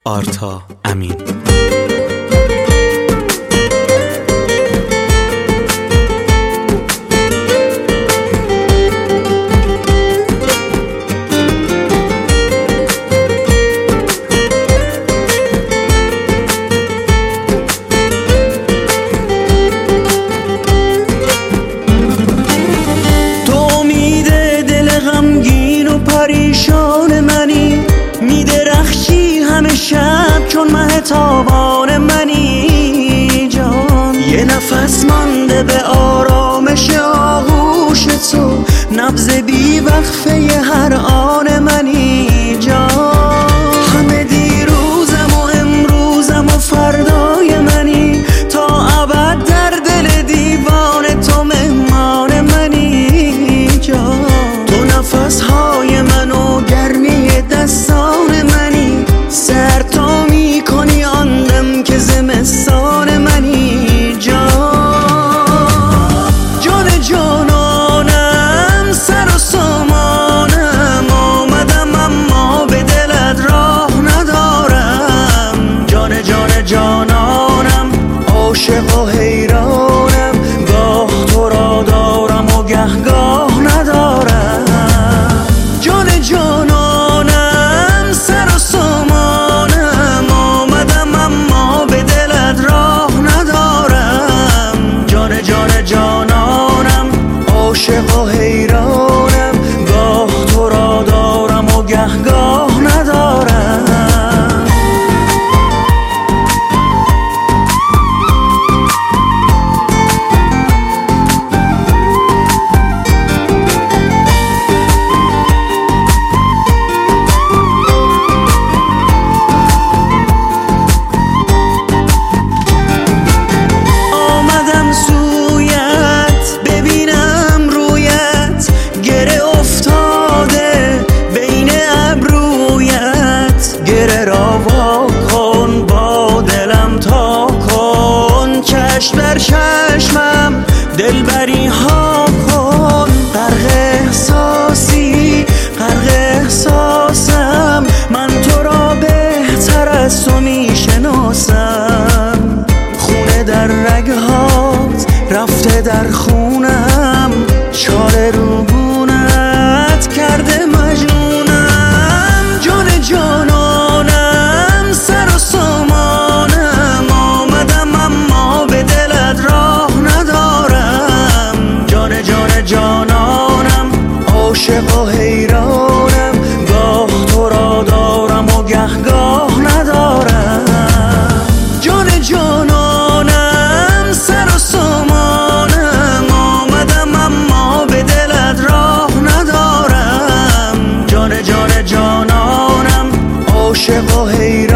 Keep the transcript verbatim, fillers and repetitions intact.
آرتا امین. پریشان منی، میدرخشی همه شب چون مه تابان منی جان. یه نفس مانده به آرامش آغوش تو، نبض بی وقفه هر آن منی جان. همه دیروزم و امروزم و فردای منی، تا ابد در دل دیوان تو مهمان منی جان. تو نفس های منو گرمی دستان منی، سر تا می کنی آن دم که زمستان منی جان. جان جانانم، سر و سامانم، آمدم اما به دلت راه ندارم. جان جان جانانم، عاشق و حیرانم، گاه تو را دارم و گه گاه ندارم. جان جانانم، سر و سامانم، آمدم اما به دلت راه ندارم. جان جان جانانم، عاشق و حیرانم، گاه تو را دارم و گه گاه ندارم. در چشمم دلبری ها کن، غرق احساسی غرق احساسم، من تو را بهتر از تو می شناسم. خونه در رگهات رفته در خونم، چاره روبونت کرده مجنونم. جان جانانم، سر و سامانم، آمدم اما به دلت راه ندارم. جان جان جانانم، عاشق و حیرانم، گاه تو را دارم و گه گاه ندارم. جان جانانم، سر و سامانم، آمدم اما به دلت راه ندارم. جان جان جانانم، عاشق و حیرانم.